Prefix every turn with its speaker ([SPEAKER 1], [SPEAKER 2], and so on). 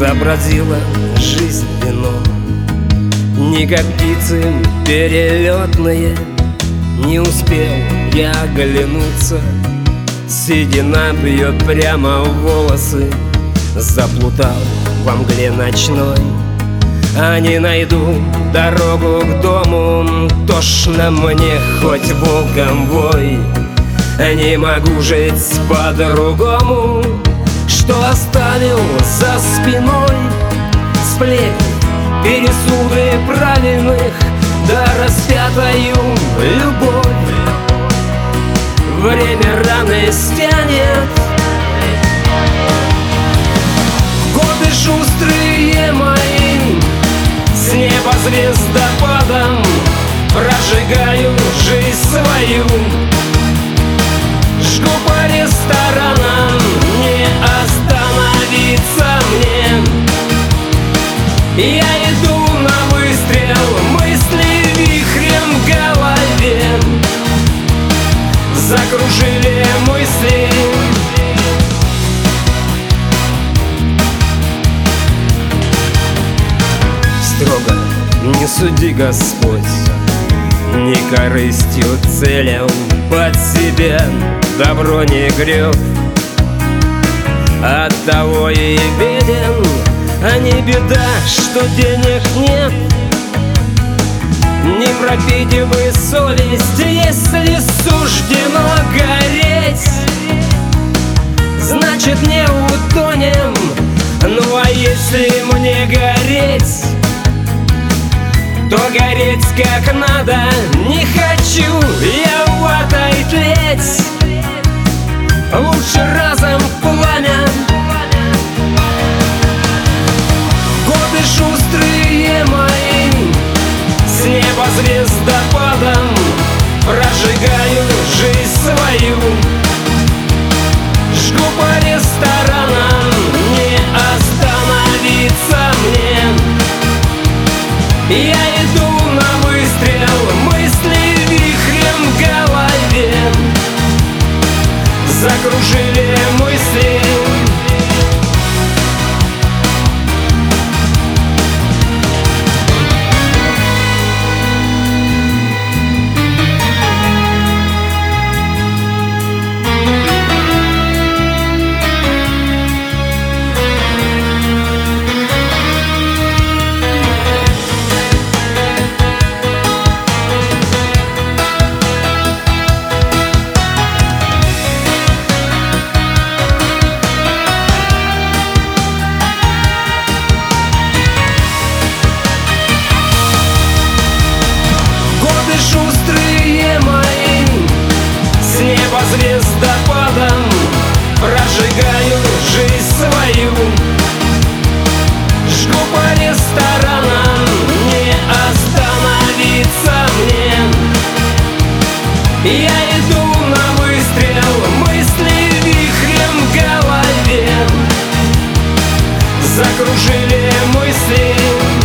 [SPEAKER 1] Забродила жизнь вином, не как птицы перелетные. Не успел я оглянуться, седина бьет прямо в волосы. Заплутал во мгле ночной, а не найду дорогу к дому. Тошно мне, хоть волком вой, не могу жить по-другому. Что оставил за спиной? Сплетни, пересуды правильных, да распятою любовь. Время раны стянет, годы шустрые мои, с неба звездопадом прожигаю жизнь свою. Жгу по ресторанам, не остановиться мне. Я иду на выстрел, мысли вихрем в голове закружили мысли. Строго не суди, Господь, не корыстью целям под себя добро не греб. Оттого и беден, а не беда, что денег нет. Не пропить бы совесть, если суждено гореть. Значит, не утонем. Ну а если мне гореть, то гореть как надо. Не хочу я ватой тлеть, лучше разом в пламя. Годы шустрые мои, с неба звездопадом прожигаю жизнь свою. Жгу по ресторанам, не остановиться мне. Я иду на выстрел, мысли вихрем в голове закружили мысли. Шустрые мои, с неба звездопадом прожигаю жизнь свою. Жгу по ресторанам, не остановиться мне. Я иду на выстрел, мысли вихрем в голове закружили мысли.